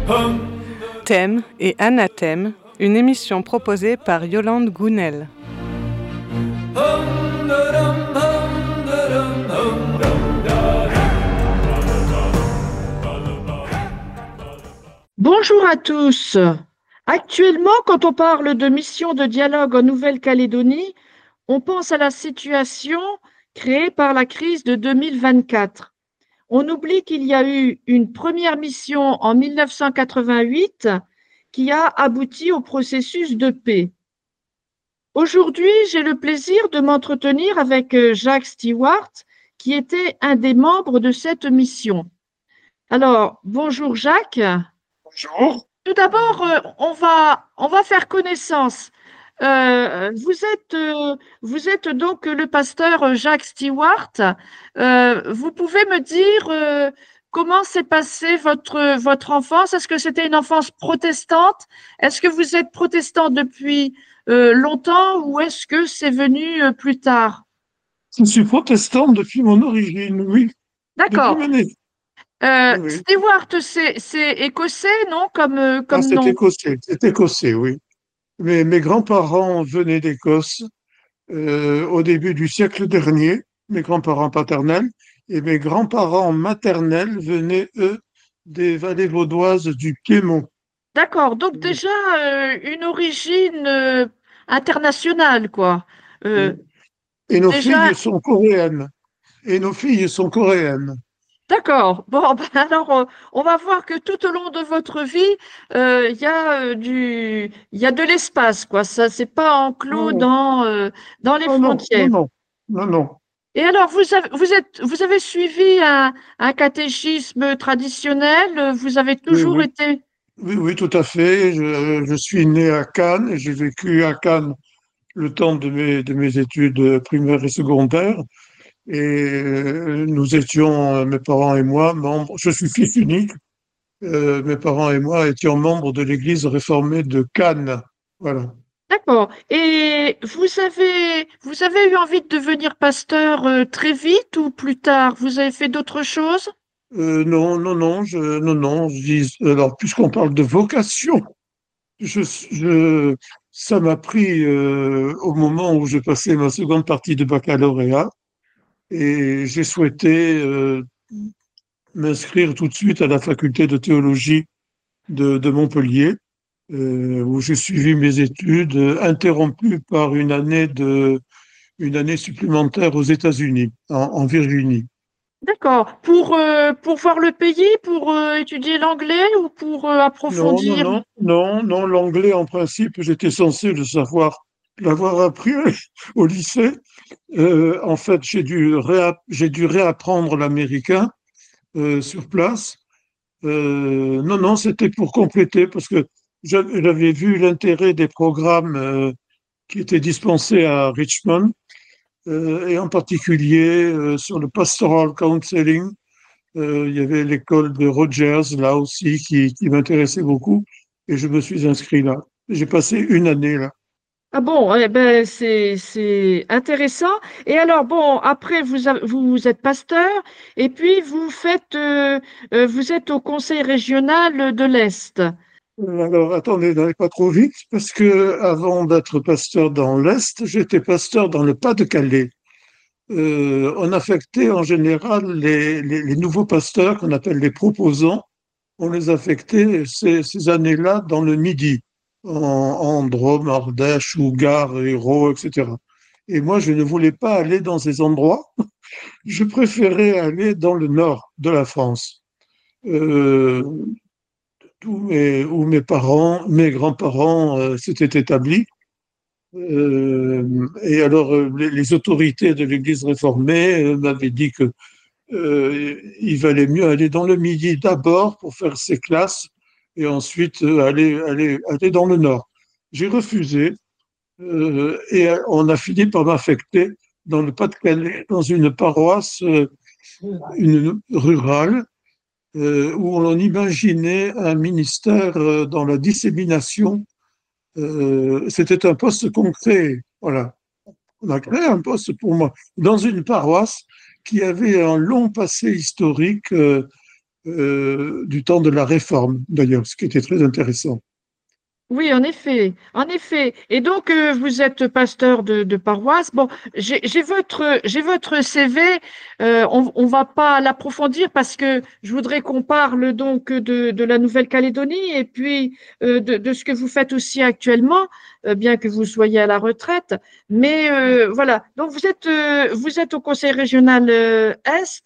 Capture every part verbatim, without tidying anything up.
Thème et anathème, une émission proposée par Yolande Gounel. Bonjour à tous. Actuellement, quand on parle de mission de dialogue en Nouvelle-Calédonie, on pense à la situation créée par la crise de deux mille vingt-quatre. On oublie qu'il y a eu une première mission en mille neuf cent quatre-vingt-huit qui a abouti au processus de paix. Aujourd'hui, j'ai le plaisir de m'entretenir avec Jacques Stewart, qui était un des membres de cette mission. Alors, bonjour Jacques. Bonjour. Tout d'abord, euh, on va, on va faire connaissance. Euh, vous êtes, euh, vous êtes donc le pasteur Jacques Stewart. Euh, vous pouvez me dire euh, comment s'est passée votre, votre enfance? Est-ce que c'était une enfance protestante? Est-ce que vous êtes protestant depuis euh, longtemps ou est-ce que c'est venu euh, plus tard? Je suis protestant depuis mon origine, oui. D'accord. Depuis ma naissance. Euh, Oui. Stewart, c'est, c'est écossais, non, comme, euh, Ah, comme c'est nom? écossais, c'est écossais, oui. Mais mes grands-parents venaient d'Écosse euh, au début du siècle dernier, mes grands-parents paternels, et mes grands-parents maternels venaient, eux, des vallées vaudoises du Piémont. D'accord, donc déjà euh, une origine euh, internationale, quoi. Euh, Et nos déjà, filles sont coréennes. Et nos filles sont coréennes. d'accord. Bon, ben alors euh, on va voir que tout au long de votre vie, euh, il y a euh, du, il y a de l'espace, quoi. Ça, c'est pas enclos Oh, dans euh, dans les oh non, non, frontières. non, non, non. Et alors, vous avez, vous êtes, vous avez suivi un, un catéchisme traditionnel. Vous avez Oui, toujours oui. été. Oui, oui, tout à fait. Je, je suis né à Cannes et j'ai vécu à Cannes le temps de mes, de mes études primaires et secondaires. Et euh, nous étions, euh, mes parents et moi, membres, je suis fils unique, euh, mes parents et moi étions membres de l'Église réformée de Cannes. Voilà. D'accord. Et vous avez, vous avez eu envie de devenir pasteur euh, très vite ou plus tard? Vous avez fait d'autres choses? Euh, non, non, non, je, non, non, je dis, alors, puisqu'on parle de vocation, je, je, ça m'a pris euh, au moment où je passais ma seconde partie de baccalauréat. Et j'ai souhaité euh, m'inscrire tout de suite à la faculté de théologie de, de Montpellier, euh, où j'ai suivi mes études, euh, interrompues par une année de, une année supplémentaire aux États-Unis, en, en Virginie. D'accord. Pour, euh, pour voir le pays, pour euh, étudier l'anglais ou pour euh, Non, non, approfondir? non, non, non, l'anglais, en principe, j'étais censé le savoir, l'avoir appris au lycée. Euh, en fait, j'ai dû, réapp- j'ai dû réapprendre l'américain euh, sur place. Euh, non, non, c'était pour compléter parce que j'avais j'avais vu l'intérêt des programmes euh, qui étaient dispensés à Richmond euh, et en particulier euh, sur le pastoral counseling. Euh, il y avait l'école de Rogers là aussi qui, qui m'intéressait beaucoup et je me suis inscrit là. J'ai passé une année là. Ah bon, eh ben c'est c'est intéressant. Et alors bon, après vous avez- vous êtes pasteur et puis vous faites euh, euh, vous êtes au conseil régional de l'Est. Alors attendez, n'allez pas trop vite parce que avant d'être pasteur dans l'Est, j'étais pasteur dans le Pas-de-Calais. Euh, on affectait en général les, les- les nouveaux pasteurs qu'on appelle les proposants, on les affectait ces, ces années-là dans le Midi, en, en Drôme, Ardèche, Ougar, Hérault, et cetera. Et moi, je ne voulais pas aller dans ces endroits, je préférais aller dans le nord de la France, euh, où mes, où mes parents, mes grands-parents euh, s'étaient établis. Euh, et alors, euh, les, les autorités de l'Église réformée euh, m'avaient dit que euh, il valait mieux aller dans le Midi d'abord pour faire ses classes et ensuite euh, aller, aller, aller dans le Nord. J'ai refusé euh, et on a fini par m'affecter dans le Pas-de-Calais, dans une paroisse euh, une, rurale euh, où on imaginait un ministère euh, dans la dissémination. Euh, c'était un poste concret. Voilà. On a créé un poste pour moi dans une paroisse qui avait un long passé historique. Euh, euh, du temps de la Réforme, d'ailleurs, ce qui était très intéressant. Oui, en effet, en effet. Et donc, euh, vous êtes pasteur de, de paroisse. Bon, j'ai j'ai votre, j'ai votre C V. Euh, on, on va pas l'approfondir parce que je voudrais qu'on parle donc de, de la Nouvelle-Calédonie et puis euh, de, de ce que vous faites aussi actuellement, euh, bien que vous soyez à la retraite. Mais euh, voilà. Donc, vous êtes, euh, vous êtes au Conseil régional euh, Est.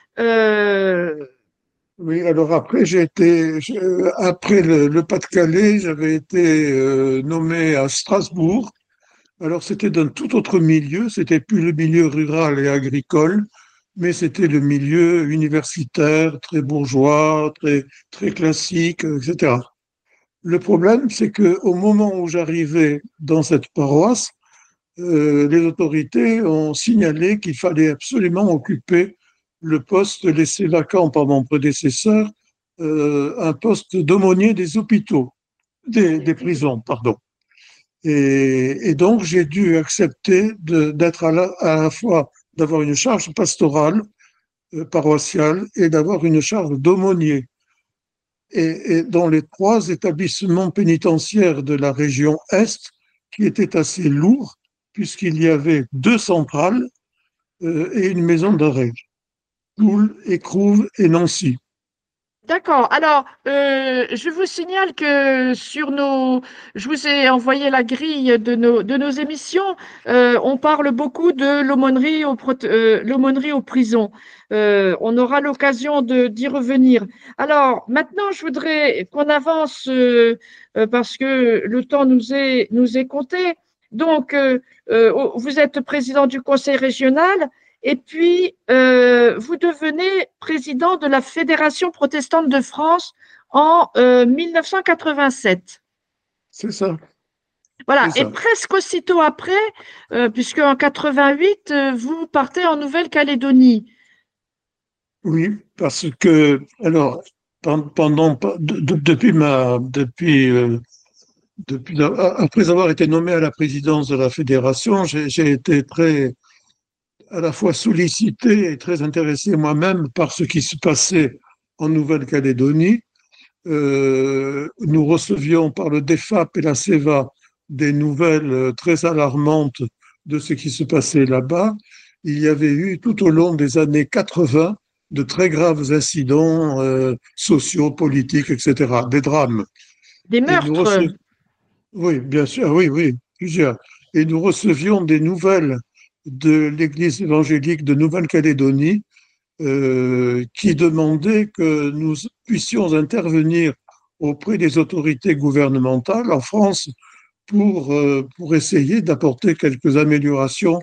Euh, Oui, alors après, j'ai été, je- après le, le Pas-de-Calais, j'avais été euh, nommé à Strasbourg. Alors, c'était d'un tout autre milieu, c'était plus le milieu rural et agricole, mais c'était le milieu universitaire, très bourgeois, très, très classique, et cetera. Le problème, c'est que au moment où j'arrivais dans cette paroisse, euh, les autorités ont signalé qu'il fallait absolument occuper le poste laissé vacant par mon prédécesseur, euh, un poste d'aumônier des hôpitaux, des, des prisons, pardon. Et, et donc, j'ai dû accepter de- d'être à la, à la fois, d'avoir une charge pastorale, euh, paroissiale, et d'avoir une charge d'aumônier. Et, et dans les trois établissements pénitentiaires de la région Est, qui étaient assez lourds, puisqu'il y avait deux centrales euh, et une maison d'arrêt, Toul, Écrouves et Nancy. D'accord. Alors, euh, je vous signale que sur nos, je vous ai envoyé la grille de nos, de nos émissions. Euh, on parle beaucoup de l'aumônerie aux, prot- euh, l'aumônerie aux prisons. Euh, on aura l'occasion de, d'y revenir. Alors, maintenant, je voudrais qu'on avance euh, euh, parce que le temps nous est, nous est compté. Donc, euh, euh, vous êtes président du conseil régional. Et puis, euh, vous devenez président de la Fédération protestante de France en euh, mille neuf cent quatre-vingt-sept. C'est ça, Voilà. c'est Et ça. presque aussitôt après, euh, puisque en quatre-vingt-huit, euh, vous partez en Nouvelle-Calédonie. Oui, parce que, alors, pen- pendant, de- de- depuis ma, depuis, euh, depuis, après avoir été nommé à la présidence de la fédération, j'ai j'ai été très, à la fois sollicité et très intéressé moi-même par ce qui se passait en Nouvelle-Calédonie. Euh, nous recevions par le DEFAP et la CEVA des nouvelles euh, très alarmantes de ce qui se passait là-bas. Il y avait eu tout au long des années quatre-vingts de très graves incidents euh, sociaux, politiques, et cetera, des drames. Des Et nous meurtres. recevions, oui, bien sûr, oui, oui, plusieurs. Et nous recevions des nouvelles de l'Église évangélique de Nouvelle-Calédonie euh, qui demandait que nous puissions intervenir auprès des autorités gouvernementales en France pour, euh, pour essayer d'apporter quelques améliorations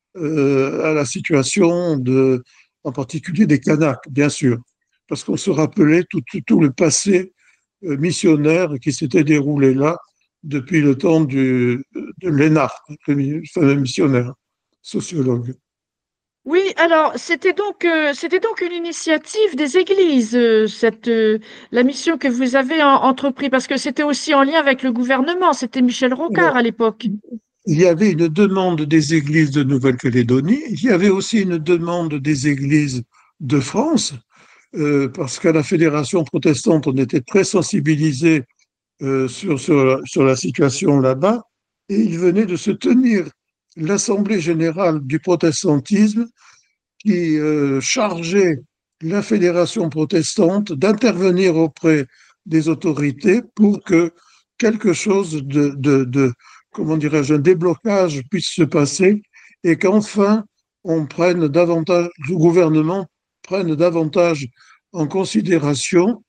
euh, à la situation de, en particulier des Kanaks, bien sûr, parce qu'on se rappelait tout, tout, tout le passé euh, missionnaire qui s'était déroulé là depuis le temps du, de Lénard, le fameux missionnaire, sociologue. Oui, alors c'était donc euh, c'était donc une initiative des églises, euh, cette euh, la mission que vous avez en- entrepris, parce que c'était aussi en lien avec le gouvernement. C'était Michel Rocard Alors, à l'époque. il y avait une demande des églises de Nouvelle-Calédonie, il y avait aussi une demande des églises de France, euh, parce qu'à la Fédération protestante, on était très sensibilisés euh, sur, sur, la, sur la situation là-bas, et il venait de se tenir l'Assemblée générale du protestantisme qui euh, chargeait la Fédération protestante d'intervenir auprès des autorités pour que quelque chose de, de, de comment dirais-je, un déblocage puisse se passer et qu'enfin on prenne davantage, le gouvernement prenne davantage en considération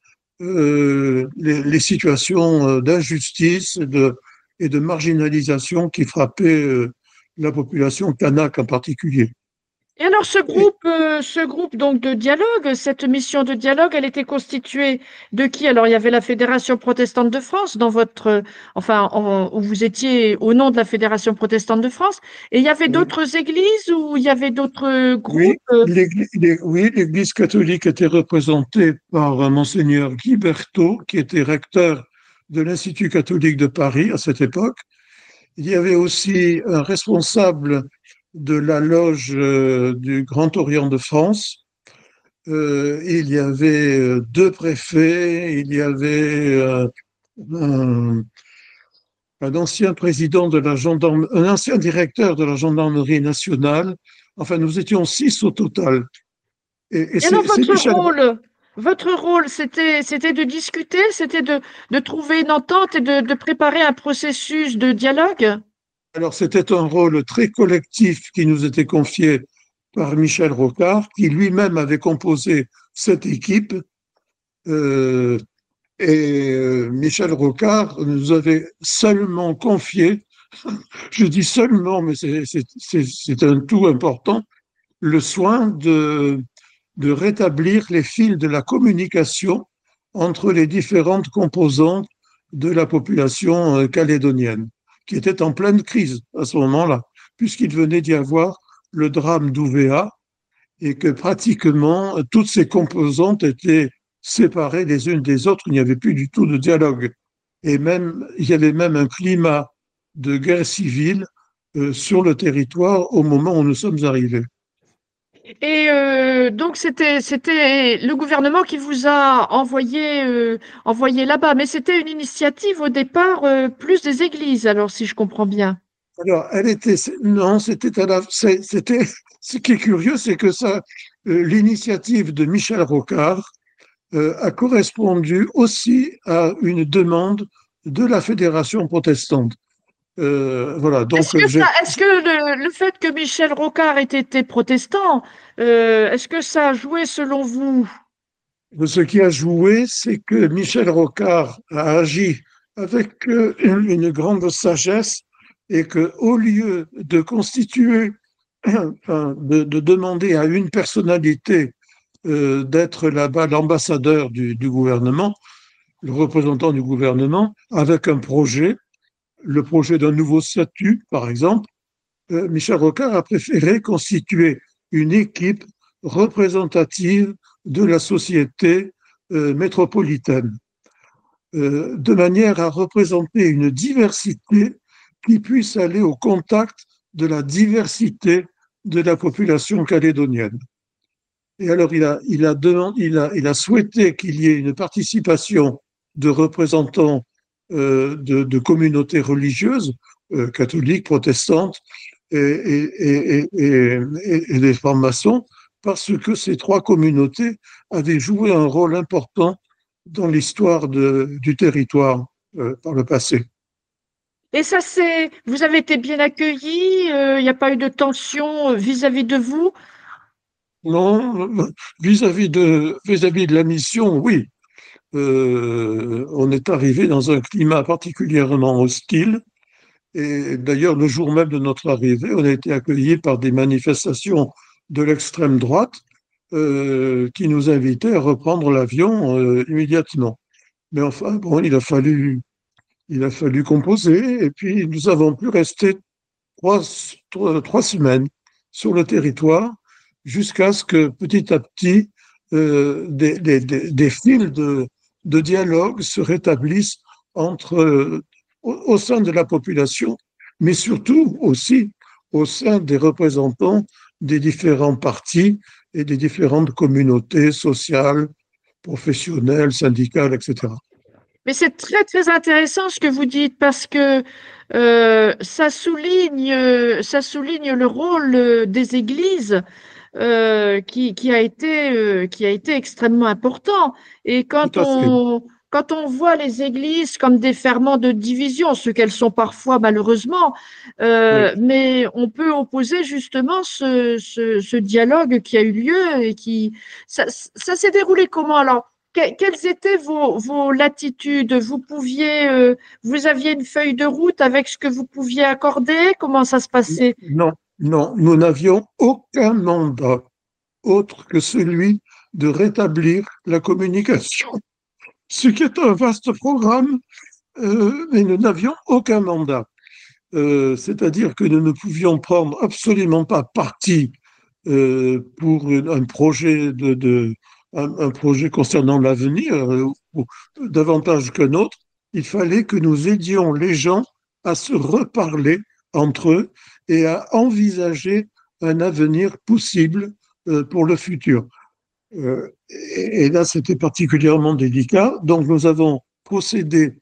euh, les, les, situations d'injustice et de, et de marginalisation qui frappaient euh, la population kanak en particulier. Et alors ce Et, groupe, euh, ce groupe donc de dialogue, cette mission de dialogue, elle était constituée de qui? Alors il y avait la Fédération protestante de France dans votre, euh, enfin en- où vous étiez au nom de la Fédération protestante de France, et il y avait oui, d'autres églises ou il y avait d'autres oui, groupes? euh, l'Église, oui, l'Église catholique était représentée par un monseigneur Guy Berthaud, qui était recteur de l'Institut catholique de Paris à cette époque. Il y avait aussi un responsable de la loge euh, du Grand Orient de France. euh, il y avait euh, deux préfets, il y avait euh, un, un ancien président de la gendarme, un ancien directeur de la gendarmerie nationale. Enfin, nous étions six au total. Et, et Et alors, c'est c'est votre Michel. rôle, votre rôle, c'était, c'était de discuter, c'était de, de trouver une entente et de, de préparer un processus de dialogue? Alors, c'était un rôle très collectif qui nous était confié par Michel Rocard, qui lui-même avait composé cette équipe. Euh, et euh, Michel Rocard nous avait seulement confié, je dis seulement, mais c'est c'est- c'est- c'est un tout important, le soin de, de rétablir les fils de la communication entre les différentes composantes de la population euh, calédonienne, qui était en pleine crise à ce moment-là, puisqu'il venait d'y avoir le drame d'Ouvéa et que pratiquement toutes ces composantes étaient séparées les unes des autres, il n'y avait plus du tout de dialogue. Et même, il y avait même un climat de guerre civile euh, sur le territoire au moment où nous sommes arrivés. Et euh, donc, c'était, c'était le gouvernement qui vous a envoyé, euh, envoyé là-bas. Mais c'était une initiative au départ, euh, plus des églises, alors, si je comprends bien. Alors, elle était, non, c'était à la, c'était, ce qui est curieux, c'est que ça, euh, l'initiative de Michel Rocard euh, a correspondu aussi à une demande de la Fédération protestante. Euh, voilà, Est-ce donc que ça, j'ai, est-ce que le, le fait que Michel Rocard ait été protestant, euh, est-ce que ça a joué selon vous? ce qui a joué, c'est que Michel Rocard a agi avec euh, une, une grande sagesse et que, au lieu de constituer, enfin, de, de demander à une personnalité euh, d'être là-bas l'ambassadeur du, du gouvernement, le représentant du gouvernement, avec un projet, le projet d'un nouveau statut, par exemple, euh, Michel Rocard a préféré constituer une équipe représentative de la société euh, métropolitaine, euh, de manière à représenter une diversité qui puisse aller au contact de la diversité de la population calédonienne. Et alors, il a, il a, demandé, il a, il a souhaité qu'il y ait une participation de représentants euh, de, de, communautés religieuses, euh, catholiques, protestantes, et, et, et, et, et des francs-maçons, parce que ces trois communautés avaient joué un rôle important dans l'histoire du territoire euh, par le passé. Et ça, c'est, vous avez été bien accueillis, euh, il n'y a pas eu de tension euh, vis-à-vis de vous? Non, vis-à-vis de, vis-à-vis de la mission, oui. Euh, on est arrivé dans un climat particulièrement hostile. Et d'ailleurs, le jour même de notre arrivée, on a été accueillis par des manifestations de l'extrême droite euh, qui nous invitaient à reprendre l'avion euh, immédiatement. Mais enfin, bon, il a fallu, il a fallu composer et puis nous avons pu rester trois, trois, trois semaines sur le territoire jusqu'à ce que petit à petit euh, des, des, des, des fils de, de dialogue se rétablissent entre, euh, au, au sein de la population, mais surtout aussi au sein des représentants des différents partis et des différentes communautés sociales, professionnelles, syndicales, et cetera. Mais c'est très, très intéressant ce que vous dites parce que euh, ça souligne, euh, ça souligne le rôle euh, des églises euh, qui, qui a été, euh, qui a été extrêmement important. Et Tout quand à fait. on, quand on voit les églises comme des ferments de division, ce qu'elles sont parfois malheureusement, Oui. euh, mais on peut opposer justement ce, ce, ce dialogue qui a eu lieu et qui, ça, ça s'est déroulé comment alors? Que- Quelles étaient vos, vos latitudes? Vous pouviez, euh, vous aviez une feuille de route avec ce que vous pouviez accorder? Comment ça se passait? Non, non, nous n'avions aucun mandat autre que celui de rétablir la communication, ce qui est un vaste programme, euh, mais nous n'avions aucun mandat. Euh, c'est-à-dire que nous ne pouvions prendre absolument pas parti euh, pour un projet de, de un, un, projet concernant l'avenir, euh, ou, ou, davantage qu'un autre. Il fallait que nous aidions les gens à se reparler entre eux et à envisager un avenir possible euh, pour le futur. Euh, et, et là, c'était particulièrement délicat. Donc, nous avons procédé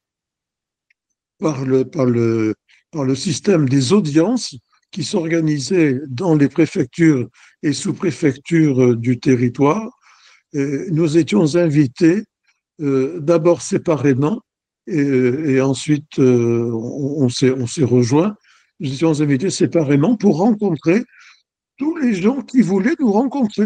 par le, par le, par le système des audiences qui s'organisaient dans les préfectures et sous-préfectures du territoire. Et nous étions invités euh, d'abord séparément et, et ensuite euh, on, on s'est on s'est rejoints. Nous étions invités séparément pour rencontrer tous les gens qui voulaient nous rencontrer.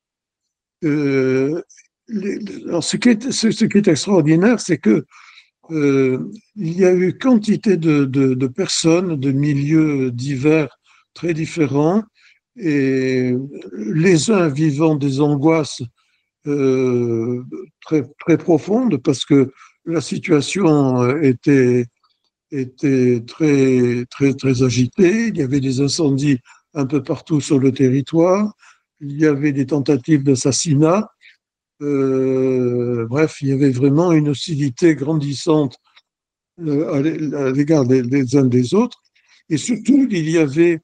Euh, les, alors ce, qui est, ce, ce qui est extraordinaire, c'est que euh, il y a eu quantité de, de, de personnes de milieux divers, très différents, et les uns vivant des angoisses euh, très, très profondes parce que la situation était, était très, très, très agitée. Il y avait des incendies un peu partout sur le territoire. Il y avait des tentatives d'assassinat. Euh, bref, il y avait vraiment une hostilité grandissante euh, à l'égard des, des uns des autres. Et surtout, il y avait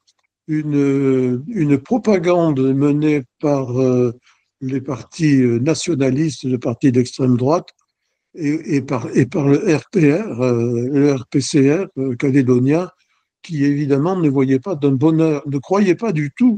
une, une propagande menée par euh, les partis nationalistes, les partis d'extrême droite, et, et, par, et par le R P R, euh, le R P C R euh, calédonien, qui évidemment ne voyait pas d'un bonheur, ne croyait pas du tout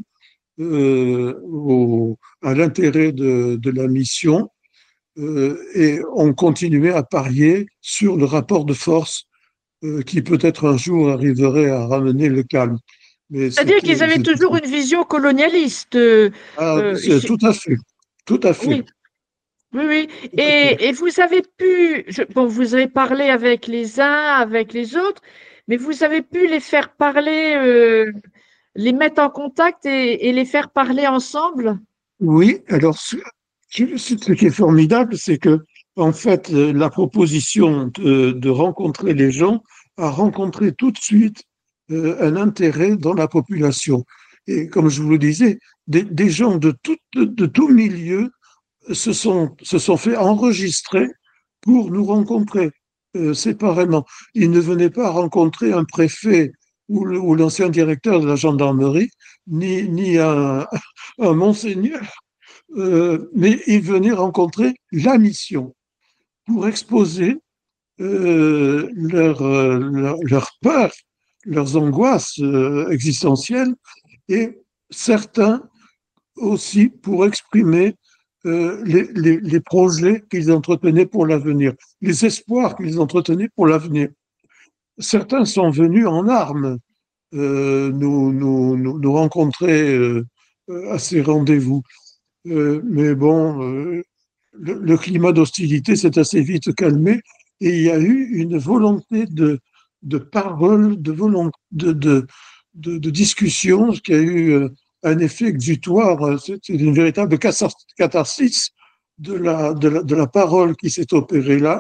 euh, au, à l'intérêt de, de la mission, euh, et on continuait à parier sur le rapport de force euh, qui peut-être un jour arriverait à ramener le calme. Mais C'est-à-dire qu'ils c'était, avaient c'était toujours une vision colonialiste. euh, ah, euh, c'est tout à fait, tout à fait, oui, oui, oui. tout à fait. Et, et vous avez pu, je- bon, vous avez parlé avec les uns, avec les autres, mais vous avez pu les faire parler, euh, les mettre en contact et, et les faire parler ensemble? Oui, alors ce, ce qui est formidable, c'est que en fait, euh, la proposition de, de rencontrer les gens a rencontré tout de suite euh, un intérêt dans la population. Et comme je vous le disais, des, des gens de tout, de, de tout milieu se sont, se sont fait enregistrer pour nous rencontrer euh, séparément. Ils ne venaient pas rencontrer un préfet ou, le- ou l'ancien directeur de la gendarmerie, ni, ni un, un monseigneur, euh, mais ils venaient rencontrer la mission pour exposer euh, leur, euh, leur, leur peur, leurs angoisses euh, existentielles, et certains aussi pour exprimer euh, les, les, les projets qu'ils entretenaient pour l'avenir, les espoirs qu'ils entretenaient pour l'avenir. Certains sont venus en armes euh, nous, nous, nous, nous rencontrer euh, à ces rendez-vous. Euh, mais bon, euh, le, le climat d'hostilité s'est assez vite calmé et il y a eu une volonté de, de parole, de, volonté, de, de, de, de discussion, qui a eu euh, un effet exutoire. C'est une véritable catharsis de la, de la, de la parole qui s'est opérée là.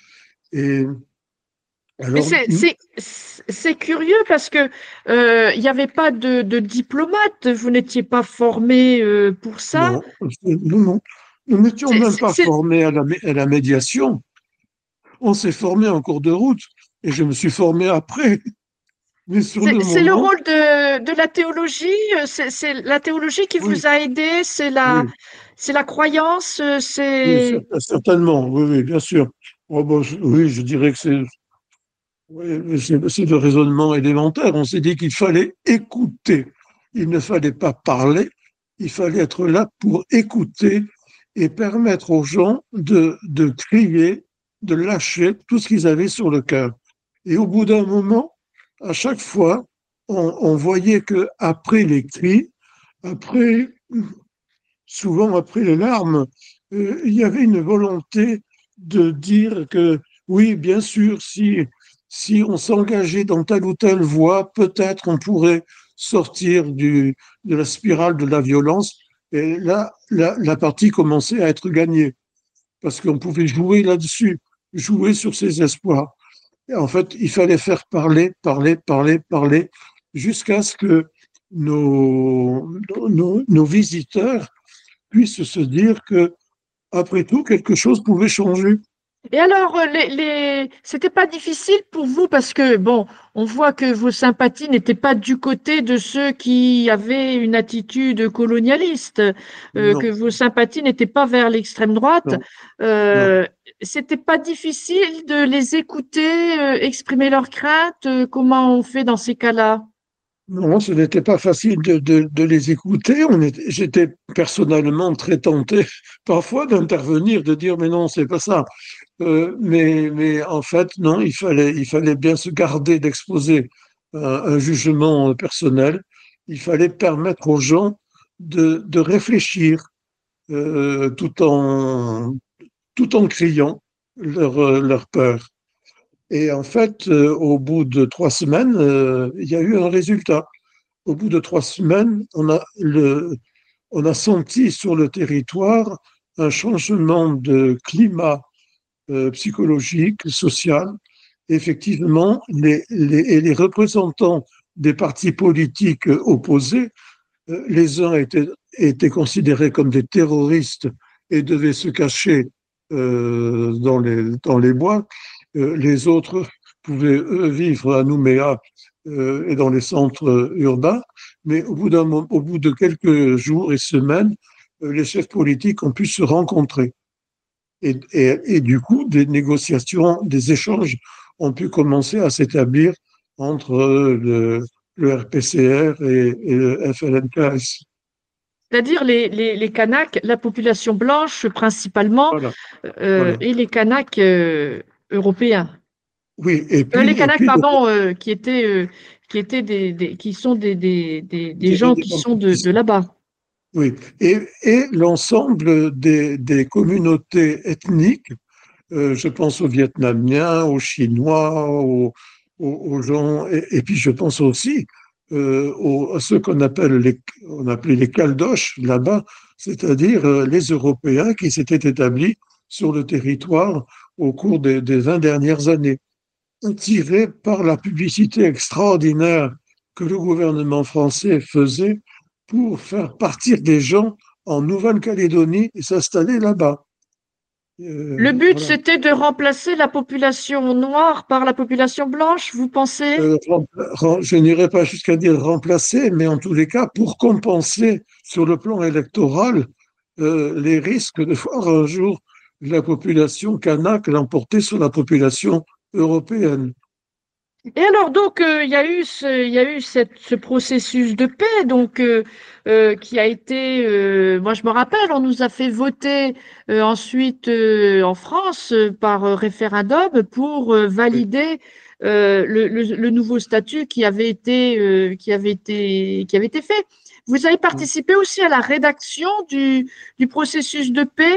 Et Mais alors, c'est c'est- c'est curieux parce que euh, il n'y avait pas de, de diplomate, vous n'étiez pas formé euh, pour ça. non, nous, non, nous n'étions C'est même c'est- pas c'est- formés à la, à la médiation. On s'est formé en cours de route et je me suis formé après. Mais sur c'est- le c'est le moment, rôle de, de la théologie, euh, c'est c'est la théologie qui oui, vous a aidé, c'est la, oui, c'est la croyance, euh, oui, c'est certainement, oui, oui, bien sûr. Oh, bon, je- oui, je dirais que c'est oui, c'est c'est le raisonnement élémentaire. On s'est dit qu'il fallait écouter. Il ne fallait pas parler, il fallait être là pour écouter et permettre aux gens de, de crier, de lâcher tout ce qu'ils avaient sur le cœur. Et au bout d'un moment, à chaque fois, on, on voyait que après les cris, après, souvent après les larmes, euh, il y avait une volonté de dire que oui, bien sûr, si, si on s'engageait dans telle ou telle voie, peut-être on pourrait sortir du, de la spirale de la violence. Et là, la, la partie commençait à être gagnée, parce qu'on pouvait jouer là-dessus, jouer sur ses espoirs. Et en fait, il fallait faire parler, parler, parler, parler, jusqu'à ce que nos, nos, nos visiteurs puissent se dire que, après tout, quelque chose pouvait changer. Et alors, euh, les, les... c'était pas difficile pour vous parce que, bon, on voit que vos sympathies n'étaient pas du côté de ceux qui avaient une attitude colonialiste, euh, que Non, vos sympathies n'étaient pas vers l'extrême droite. non, non. Euh, c'était pas difficile de les écouter, euh, exprimer leurs craintes. euh, Comment on fait dans ces cas-là? Non, ce n'était pas facile de, de- de les écouter. On était- j'étais personnellement très tenté parfois d'intervenir, de dire mais non, c'est pas ça. Euh, mais, mais en fait, non, il fallait, il fallait bien se garder d'exposer un, un jugement personnel. Il fallait permettre aux gens de, de réfléchir euh, tout en, tout en criant leur, euh, leur peur. Et en fait, euh, au bout de trois semaines, euh, il y a eu un résultat. Au bout de trois semaines, on a, le, on a senti sur le territoire un changement de climat euh, psychologique, social. Effectivement, les, les, et les représentants des partis politiques opposés, euh, les uns étaient, étaient considérés comme des terroristes et devaient se cacher euh, dans les, dans les bois. Euh, les autres pouvaient, eux, vivre à Nouméa euh, et dans les centres urbains. Mais au bout, d'un, au bout de quelques jours et semaines, euh, les chefs politiques ont pu se rencontrer. Et, et, et, du coup, des négociations, des échanges ont pu commencer à s'établir entre le, le R P C R et, et le F L N K S. C'est-à-dire les, les, les Kanaks, la population blanche principalement, Voilà, euh, voilà. et les Kanaks euh, européens. Oui, et Euh, les puis, et Kanaks, puis pardon, euh, qui étaient, euh, qui étaient des, des- qui sont des, des, des, des des gens qui sont de, de indépendantistes. là-bas. Oui, et, et l'ensemble des, des communautés ethniques, euh, je pense aux Vietnamiens, aux Chinois, aux, aux, aux gens, et, et puis je pense aussi euh, aux, à ceux qu'on appelle les, on appelait les Caldoches là-bas, c'est-à-dire euh, les Européens qui s'étaient établis sur le territoire au cours des, des vingt dernières années, attirés par la publicité extraordinaire que le gouvernement français faisait pour faire partir des gens en Nouvelle-Calédonie et s'installer là-bas. Le Euh, but, voilà. c'était de remplacer la population noire par la population blanche, vous pensez? Euh, rem- rem- je n'irai pas jusqu'à dire remplacer, mais en tous les cas, pour compenser sur le plan électoral euh, les risques de voir un jour la population kanak l'emporter sur la population européenne. Et alors, donc, euh, il y a eu ce, il y a eu cette, ce processus de paix, donc, euh, euh, qui a été, euh, moi je me rappelle, on nous a fait voter euh, ensuite euh, en France euh, par euh, référendum pour euh, Oui. valider euh, le, le, le nouveau statut qui avait été, euh, qui avait été, qui avait été fait. Vous avez participé aussi à la rédaction du, du processus de paix?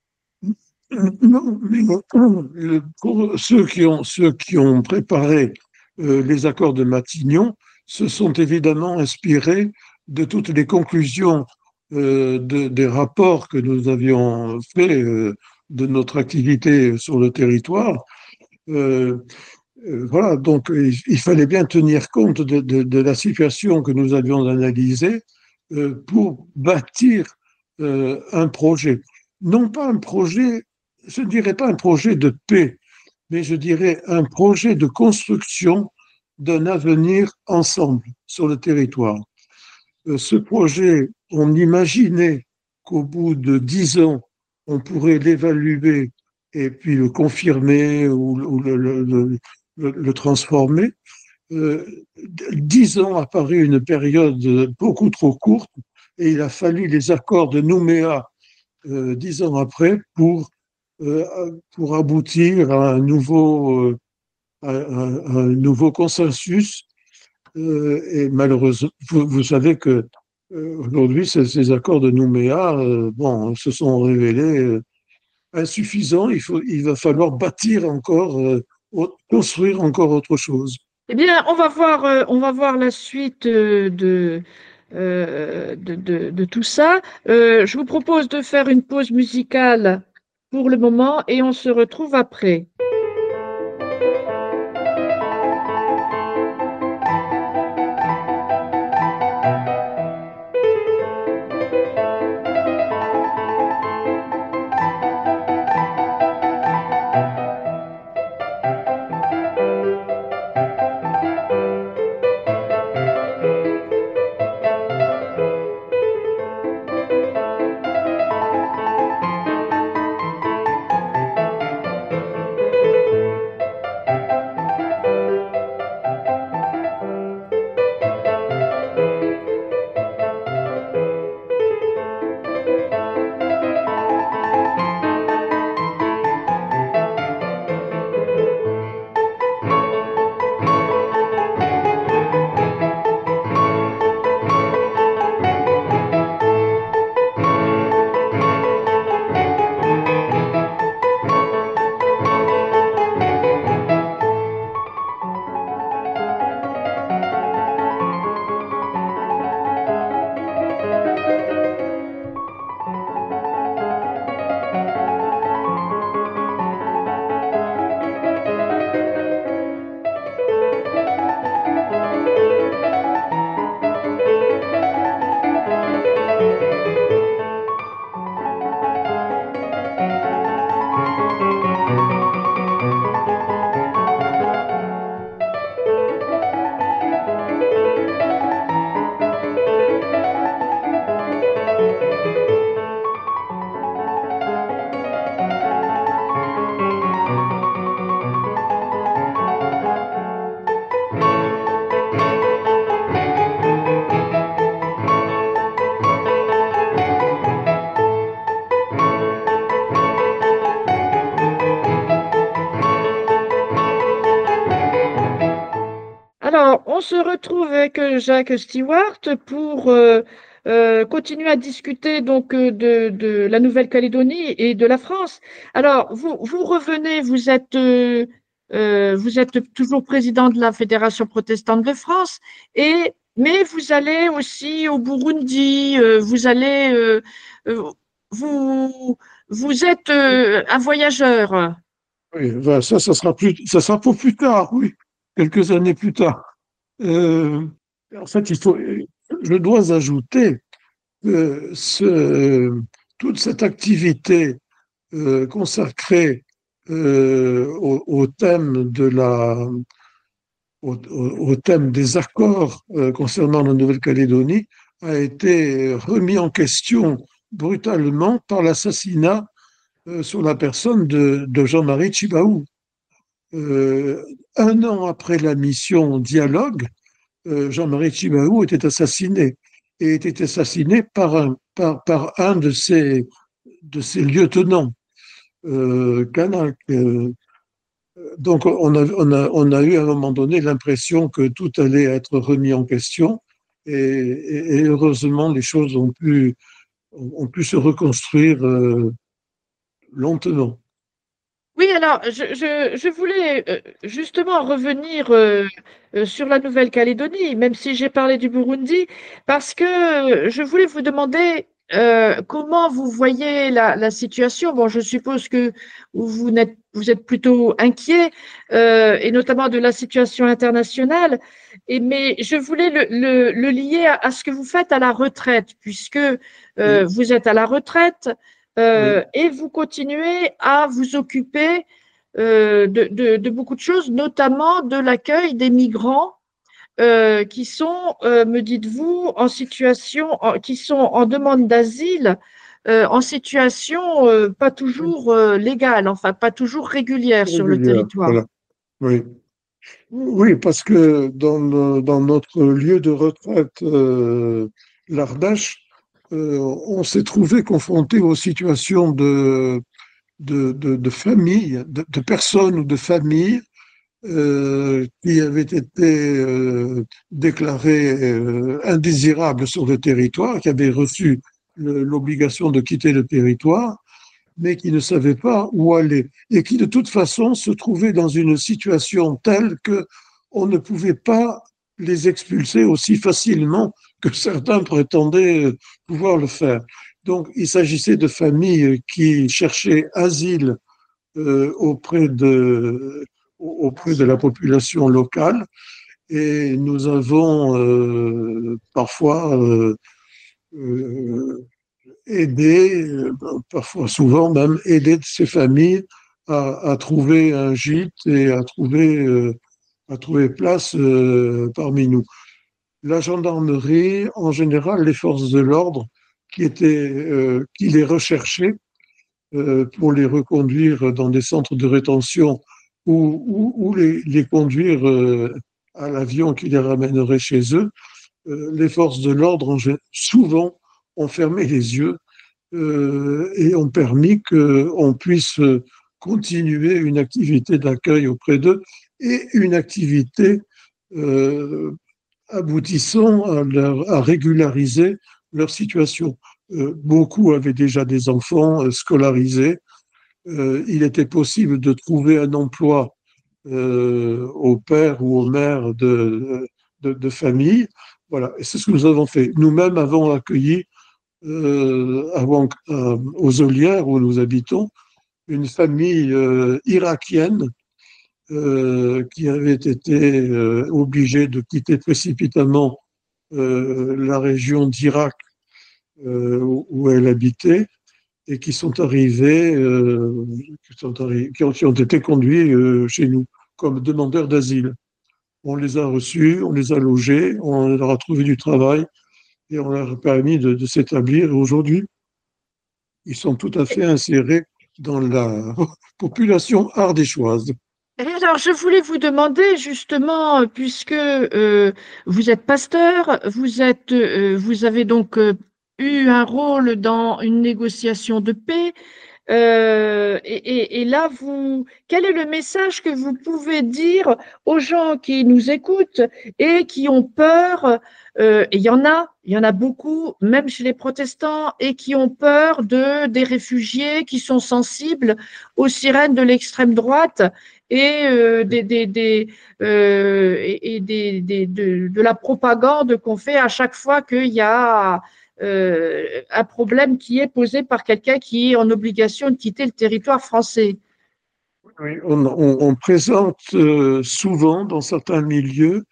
Non, mais euh, pour ceux qui ont, ceux qui ont préparé euh, les accords de Matignon se sont évidemment inspirés de toutes les conclusions euh, de- des rapports que nous avions faits euh, de notre activité sur le territoire. Euh, euh, voilà, donc il, il fallait bien tenir compte de, de- de la situation que nous avions analysée euh, pour bâtir euh, un projet. Non pas un projet, je ne dirais pas un projet de paix, mais je dirais un projet de construction d'un avenir ensemble sur le territoire. Euh, ce projet, on imaginait qu'au bout de dix ans, on pourrait l'évaluer et puis le confirmer ou, ou le, le, le, le, transformer. Euh, dix ans a paru une période beaucoup trop courte et il a fallu les accords de Nouméa euh, dix ans après pour, euh, pour aboutir à un nouveau, euh, à un, un nouveau consensus. Euh, et malheureusement, vous, vous savez que euh, aujourd'hui, ces, ces accords de Nouméa, euh, bon, se sont révélés euh, insuffisants. Il faut, il va falloir bâtir encore, euh, construire encore autre chose. Eh bien, on va voir, euh, on va voir la suite euh, de, euh, de, de- de tout ça. Euh, je vous propose de faire une pause musicale pour le moment et on se retrouve après. Alors, on se retrouve avec euh, Jacques Stewart pour euh, euh, continuer à discuter donc euh, de, de la Nouvelle-Calédonie et de la France. Alors, vous, vous revenez, vous êtes, euh, euh, vous êtes toujours président de la Fédération protestante de France, et, mais vous allez aussi au Burundi, euh, vous allez, euh, euh, vous, vous êtes euh, un voyageur. Oui, ben, ça, ça sera plus, ça sera pour plus tard, oui, quelques années plus tard. Euh, En fait, il faut, je dois ajouter que ce, toute cette activité euh, consacrée euh, au, au thème de la, au, au- au thème des accords euh, concernant la Nouvelle-Calédonie a été remis en question brutalement par l'assassinat euh, sur la personne de, de Jean-Marie Tjibaou. Euh, un an après la mission Dialogue, euh, Jean-Marie Tjibaou était assassiné et était assassiné par un, par, par un de ses, de ses lieutenants, euh, Kanak. Euh, donc on a, on, a, on a eu à un moment donné l'impression que tout allait être remis en question et, et, et heureusement les choses ont pu, ont pu se reconstruire euh, lentement. Oui, alors je, je, je voulais euh, justement revenir euh, euh, sur la Nouvelle-Calédonie, même si j'ai parlé du Burundi, parce que euh, je voulais vous demander euh, comment vous voyez la, la situation. Bon, je suppose que vous n'êtes, vous êtes plutôt inquiet, euh, et notamment de la situation internationale, et, mais je voulais le, le, le lier à, à ce que vous faites à la retraite, puisque euh, Oui, vous êtes à la retraite. Euh, oui, et vous continuez à vous occuper euh, de, de- de beaucoup de choses, notamment de l'accueil des migrants euh, qui sont, euh, me dites-vous, en situation, en- qui sont en demande d'asile, euh, en situation euh, pas oui, toujours euh, légale, enfin pas toujours régulière sur le régulière, territoire. voilà. Oui. Oui, parce que dans, le- dans notre lieu de retraite, euh, l'Ardèche, euh, on s'est trouvé confronté aux situations de, de, de, de familles, de, de personnes ou de familles euh, qui avaient été euh, déclarées euh, indésirables sur le territoire, qui avaient reçu le- l'obligation de quitter le territoire, mais qui ne savaient pas où aller et qui de toute façon se trouvaient dans une situation telle que on ne pouvait pas les expulser aussi facilement que certains prétendaient pouvoir le faire. Donc, il s'agissait de familles qui cherchaient asile euh, auprès de, auprès de la population locale et nous avons euh, parfois euh, euh, aider, euh, parfois souvent même, aider ces familles à, à trouver un gîte et à trouver, euh, à trouver place euh, parmi nous. La gendarmerie, en général, les forces de l'ordre qui étaient, euh, qui les recherchaient euh, pour les reconduire dans des centres de rétention ou, ou, ou les, les conduire euh, à l'avion qui les ramènerait chez eux, euh, les forces de l'ordre, souvent, ont fermé les yeux euh, et ont permis qu'on puisse continuer une activité d'accueil auprès d'eux et une activité euh, aboutissant à, leur, à, régulariser leur situation. Euh, beaucoup avaient déjà des enfants euh, scolarisés. Euh, il était possible de trouver un emploi euh, au père ou aux mères de, de, de famille. Voilà, et c'est ce que nous avons fait. Nous-mêmes avons accueilli euh, avant, euh, aux Olières où nous habitons, une famille euh, irakienne euh, qui avait été euh, obligée de quitter précipitamment euh, la région d'Irak euh, où elle habitait et qui sont arrivés, euh, qui, sont arri- qui, ont, qui ont été conduits euh, chez nous comme demandeurs d'asile. On les a reçus, on les a logés, on leur a trouvé du travail et on leur a permis de, de s'établir. Aujourd'hui, ils sont tout à fait insérés dans la population ardéchoise. Et alors, je voulais vous demander justement, euh, puisque euh, vous êtes pasteur, vous êtes, euh, vous avez donc euh, eu un rôle dans une négociation de paix. Euh, et, et- et là, vous, quel est le message que vous pouvez dire aux gens qui nous écoutent et qui ont peur, euh, et il y en a, il y en a beaucoup, même chez les protestants, et qui ont peur de, des réfugiés, qui sont sensibles aux sirènes de l'extrême droite et, euh, des, des, des, euh, et, et des, des- de, de la propagande qu'on fait à chaque fois qu'il y a euh, un problème qui est posé par quelqu'un qui est en obligation de quitter le territoire français. Oui, on, on- on présente euh, souvent dans certains milieux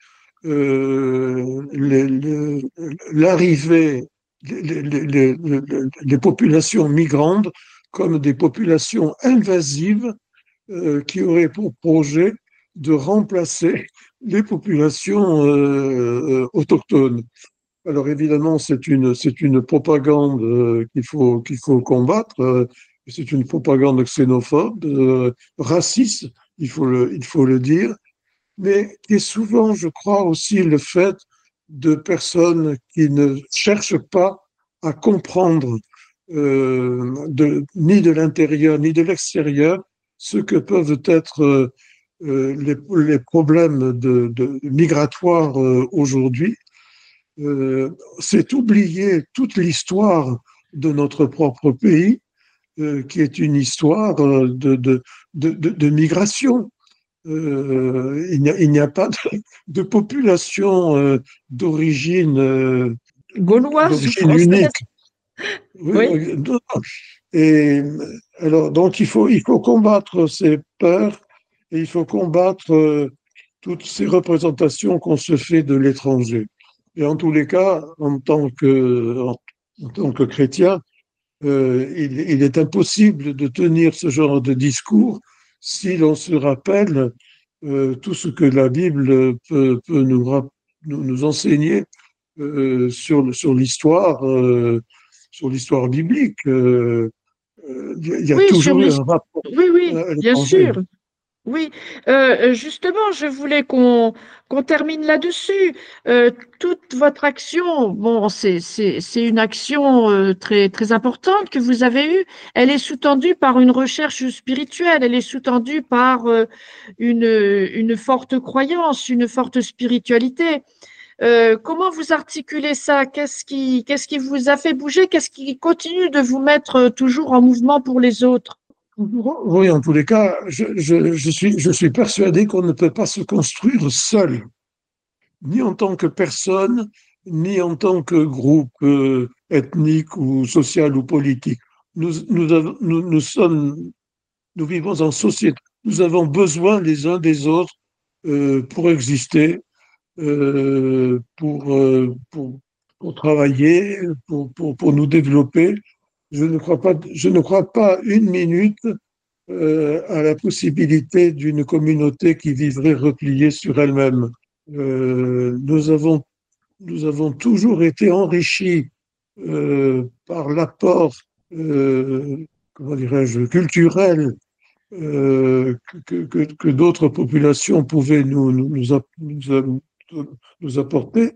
euh, les- le- l'arrivée, les, les- les- les- les populations migrantes comme des populations invasives euh, qui auraient pour projet de remplacer les populations euh, euh, autochtones. Alors évidemment, c'est une, c'est une propagande euh, qu'il faut, qu'il faut combattre. euh, c'est une propagande xénophobe, euh, raciste, il faut le, il faut le dire, mais qui est souvent, je crois, aussi le fait de personnes qui ne cherchent pas à comprendre euh, de, ni de l'intérieur ni de l'extérieur ce que peuvent être euh, euh, les, les problèmes de, de migratoires euh, aujourd'hui. Euh, c'est oublier toute l'histoire de notre propre pays, euh, qui est une histoire euh, de, de, de, de, de migration. Euh, il n'y a, il n'y a pas de, de population euh, d'origine euh, Gauloise ou d'origine française? unique. Oui, Oui. euh, non. Et alors, donc, il faut, il faut combattre ces peurs et il faut combattre euh, toutes ces représentations qu'on se fait de l'étranger. Et en tous les cas, en tant que, en, en tant que chrétien, euh, il, il est impossible de tenir ce genre de discours si l'on se rappelle euh, tout ce que la Bible peut, peut nous, rap- nous, nous enseigner euh, sur, sur l'histoire, euh, sur l'histoire biblique. Euh, euh, il y a Oui, sur toujours eu l'his- un rapport oui, oui, à bien l'étranger. sûr. Oui, Euh, justement, je voulais qu'on qu'on termine là-dessus. Euh, toute votre action, bon, c'est c'est c'est une action euh, très très importante que vous avez eue. Elle est sous-tendue par une recherche spirituelle. Elle est sous-tendue par euh, une une forte croyance, une forte spiritualité. Euh, comment vous articulez ça? Qu'est-ce qui qu'est-ce qui vous a fait bouger? Qu'est-ce qui continue de vous mettre euh, toujours en mouvement pour les autres? Oui, en tous les cas, je, je, je suis, je suis persuadé qu'on ne peut pas se construire seul, ni en tant que personne, ni en tant que groupe euh, ethnique ou social ou politique. Nous, nous, avons- nous, nous sommes, nous vivons en société. Nous avons besoin les uns des autres euh, pour exister, euh, pour, euh, pour, pour travailler, pour, pour, pour nous développer. Je ne crois pas, je ne crois pas une minute euh, à la possibilité d'une communauté qui vivrait repliée sur elle-même. Euh, nous avons, nous avons toujours été enrichis euh, par l'apport, euh, comment dirais-je, culturel euh, que, que, que d'autres populations pouvaient nous, nous, nous, app- nous, nous apporter.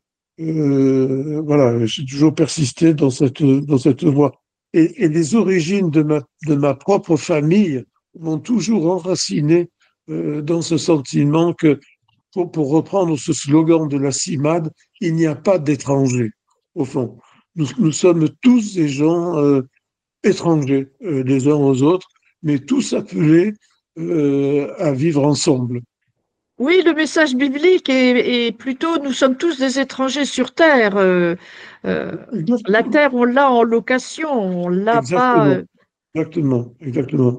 Euh, voilà, j'ai toujours persisté dans cette, dans cette voie. Et, et les origines de ma, de ma propre famille m'ont toujours enraciné euh, dans ce sentiment que, pour, pour reprendre ce slogan de la CIMAD, il n'y a pas d'étrangers, au fond. Nous, nous sommes tous des gens euh, étrangers euh, les uns aux autres, mais tous appelés euh, à vivre ensemble. Oui, le message biblique est, est plutôt nous sommes tous des étrangers sur terre. Euh, euh, la Exactement, terre, on l'a en location, on l'a pas. exactement, euh. exactement, exactement.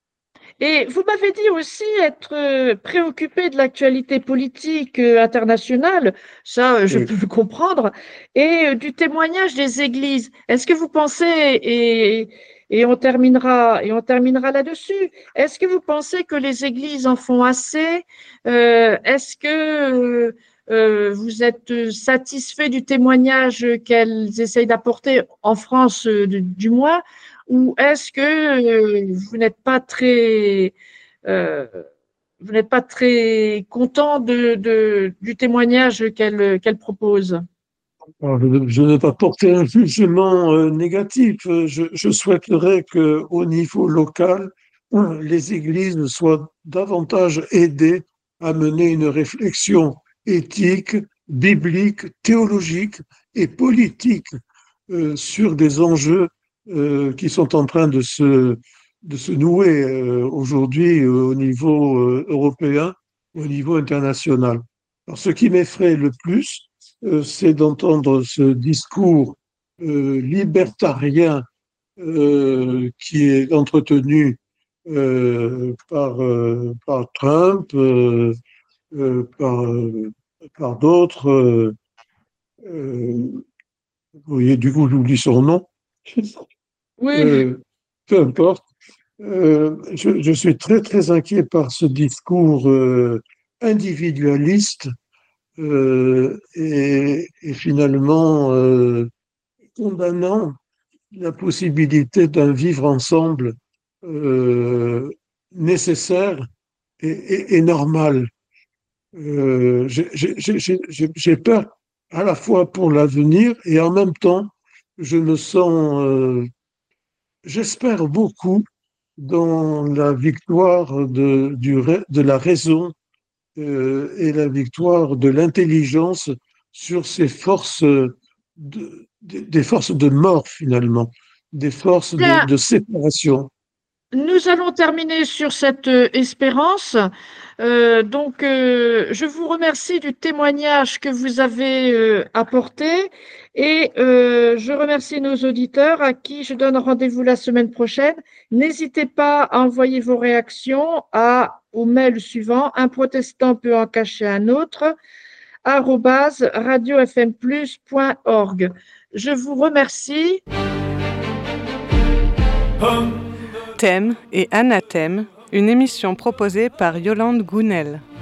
Et vous m'avez dit aussi être euh, préoccupé de l'actualité politique euh, internationale, ça euh, je Oui. peux le comprendre, et euh, du témoignage des églises. Est-ce que vous pensez, et, et on terminera, et on terminera là-dessus, est-ce que vous pensez que les églises en font assez? Euh, est-ce que euh, euh, vous êtes satisfait du témoignage qu'elles essayent d'apporter en France, euh, du, du moins? Ou est-ce que euh, vous n'êtes pas très, euh, vous n'êtes pas très content de, de- du témoignage qu'elle qu'elle propose? Alors, je ne je ne vais pas porter un jugement euh, négatif. Je, je souhaiterais qu'au niveau local, euh, les églises soient davantage aidées à mener une réflexion éthique, biblique, théologique et politique euh, sur des enjeux euh, qui sont en train de se, de se nouer euh, aujourd'hui euh, au niveau euh, européen, au niveau international. Alors, ce qui m'effraie le plus, euh, c'est d'entendre ce discours euh, libertarien euh, qui est entretenu euh, par, euh, par Trump, euh, euh, par, euh, par d'autres. Euh, euh, vous voyez, du coup, j'oublie son nom. Oui, Euh, peu importe. Euh, je, je suis très, très inquiet par ce discours euh, individualiste euh, et, et finalement euh, condamnant la possibilité d'un vivre ensemble euh, nécessaire et, et- et normal. Euh, j'ai j'ai- j'ai- j'ai- j'ai peur à la fois pour l'avenir et en même temps, je me sens, euh, j'espère beaucoup dans la victoire de, du, ra- de la raison euh, et la victoire de l'intelligence sur ces forces, de, des des forces de mort finalement, des forces de, bien, de séparation. nous allons terminer sur cette euh, espérance. Euh, donc, euh, je vous remercie du témoignage que vous avez euh, apporté et euh, je remercie nos auditeurs à qui je donne rendez-vous la semaine prochaine. N'hésitez pas à envoyer vos réactions à, au mail suivant, un protestant peut en cacher un autre, arobase radio f m plus point org. Je vous remercie. Thème et anathème, une émission proposée par Yolande Gounel.